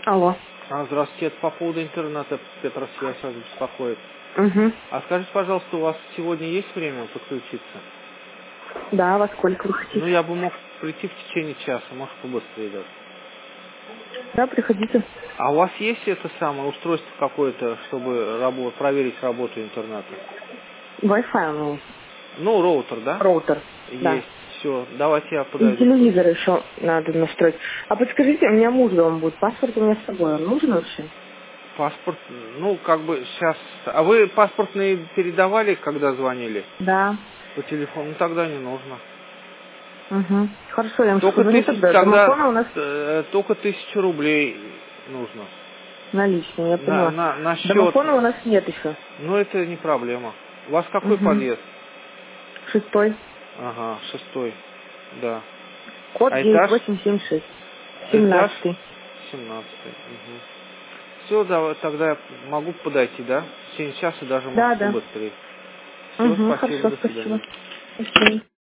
Алло. Здравствуйте, это по поводу интернета Петросвязь вас беспокоит. Угу. А скажите, пожалуйста, у вас сегодня есть время подключиться? Да, во сколько вы хотите? Ну, я бы мог прийти в течение часа, может, побыстрее даже. Да, приходите. А у вас есть это самое устройство какое-то, чтобы проверить работу интернета? Wi-Fi у меня есть. Ну, роутер, да? Роутер. Да. Есть. Все, давайте я И подойду. телевизор еще надо настроить. А подскажите, у меня муж дома будет. Паспорт у меня с собой. Он нужен вообще? Паспорт, ну, как бы сейчас... А вы паспортные передавали, когда звонили? Да. По телефону? Ну, тогда не нужно. Угу. Хорошо, я вам Только позвоню тогда. тогда Домофона у нас только 1000 рублей нужно. наличные, я поняла. На счет. Домофона у нас нет еще. Но это не проблема. У вас какой Угу. подъезд? 6. Ага, 6. Да. Код А этаж? 9876. Этаж 17. 17. Угу. Все, да, тогда я могу подойти, да? В течение часа даже, может, Да, да. побыстрее. Все, Угу, спасибо, хорошо, до спасибо. свидания. До свидания.